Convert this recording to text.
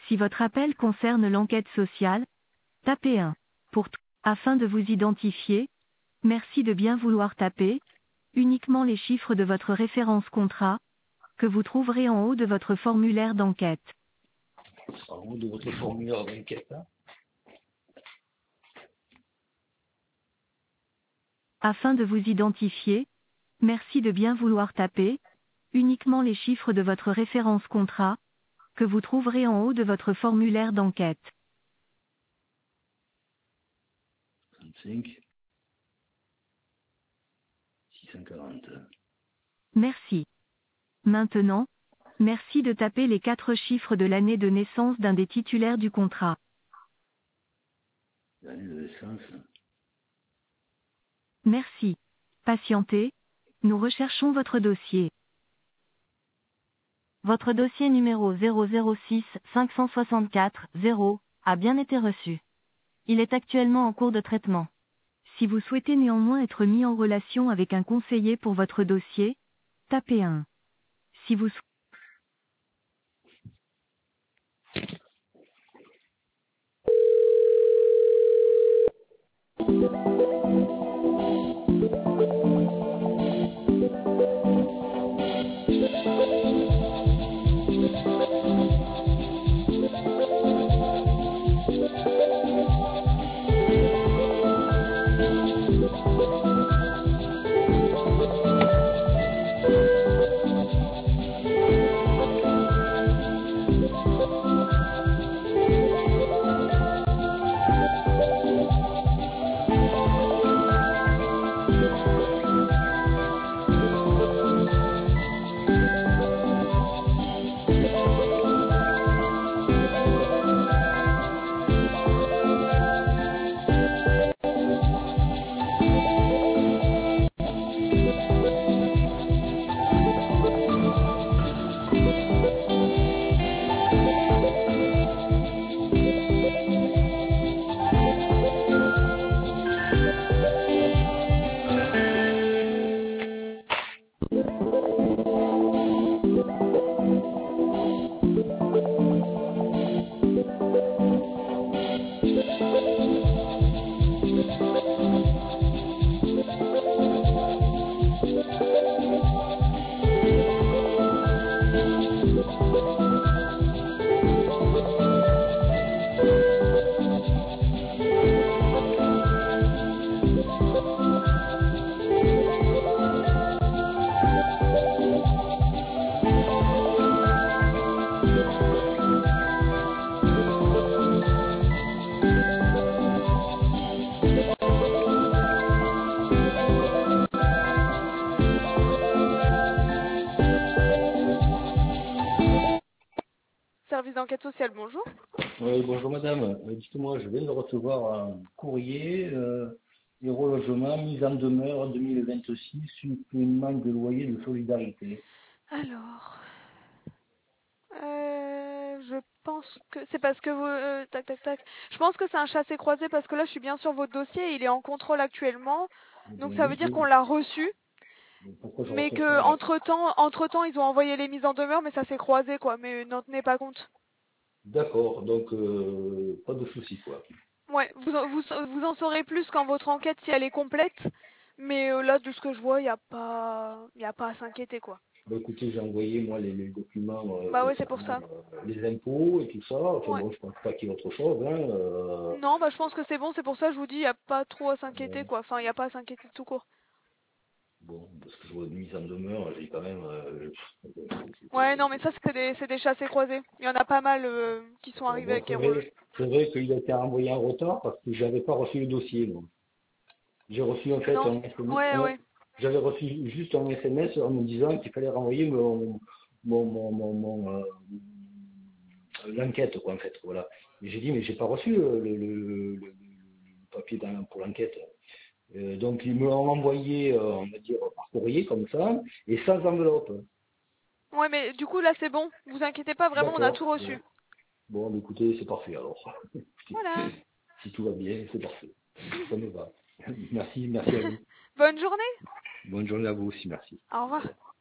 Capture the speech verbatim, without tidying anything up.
Si votre appel concerne l'enquête sociale, tapez un. Pour tout. Afin de vous identifier, merci de bien vouloir taper uniquement les chiffres de votre référence contrat, que vous trouverez en haut de votre formulaire d'enquête. En haut de votre formulaire d'enquête, hein. Afin de vous identifier, merci de bien vouloir taper uniquement les chiffres de votre référence contrat, que vous trouverez en haut de votre formulaire d'enquête. trente-cinq, six cent quarante. Merci. Maintenant, merci de taper les quatre chiffres de l'année de naissance d'un des titulaires du contrat. L'année de naissance. Merci. Patientez, nous recherchons votre dossier. Votre dossier numéro zéro zéro six cinq cent soixante-quatre zéro a bien été reçu. Il est actuellement en cours de traitement. Si vous souhaitez néanmoins être mis en relation avec un conseiller pour votre dossier, tapez un. Si vous sou- Service d'enquête sociale, bonjour. Oui, bonjour madame. Euh, Dites-moi, je viens de recevoir un courrier, euh, Héros Logement, mise en demeure deux mille vingt-six, supplément de loyer de solidarité. Alors, euh, je pense que c'est parce que vous... euh, tac, tac, tac. Je pense que c'est un chassé-croisé parce que là, je suis bien sur votre dossier et il est en contrôle actuellement. Donc Ben ça veut oui, dire qu'on oui. l'a reçu, Mais pourquoi je mais reçois que ça alors? entre-temps, entre-temps, ils ont envoyé les mises en demeure, mais ça s'est croisé, quoi. Mais n'en tenez pas compte. D'accord, donc euh, pas de souci quoi. Ouais, vous, en- vous, vous en saurez plus quand votre enquête, si elle est complète. Mais euh, là, de ce que je vois, il n'y a pas, il y a pas à s'inquiéter, quoi. Bah, écoutez, j'ai envoyé moi les, les documents euh, Bah ouais, c'est pour concernant ça. euh, les impôts et tout ça. Enfin Ouais. bon, je pense pas qu'il y ait autre chose. Hein, euh, Non, bah je pense que c'est bon, c'est pour ça que je vous dis, il n'y a pas trop à s'inquiéter, bon, quoi. Enfin, il n'y a pas à s'inquiéter tout court. bon, parce que je vois une mise en demeure, j'ai quand même. Euh, Ouais, c'était- non, mais ça, c'est des, c'est des chassés croisés. Il y en a pas mal euh, qui sont bon, arrivés bon, avec c'est Héros Logement. vrai, c'est vrai qu'il a été envoyé en retard parce que j'avais pas reçu le dossier. moi. J'ai reçu en fait Non, un S M S. ouais, un- ouais. J'avais reçu juste un S M S en me disant qu'il fallait renvoyer mon, mon, mon, mon, mon, euh, l'enquête quoi en fait. Voilà. Et j'ai dit mais j'ai pas reçu euh, le, le, le, le- le papier dans- pour l'enquête. Euh, donc ils me l'ont envoyé, euh, on va dire, par courrier comme ça, et sans enveloppe. Ouais, mais du coup, là, c'est bon. Vous inquiétez pas, vraiment, on a D'accord. tout Bon, reçu. bon bah, écoutez, c'est parfait alors. si, Voilà. si tout va bien, c'est parfait. Ça me va. Merci, merci à vous. Bonne journée. Bonne journée à vous aussi, merci. Au Au revoir. revoir.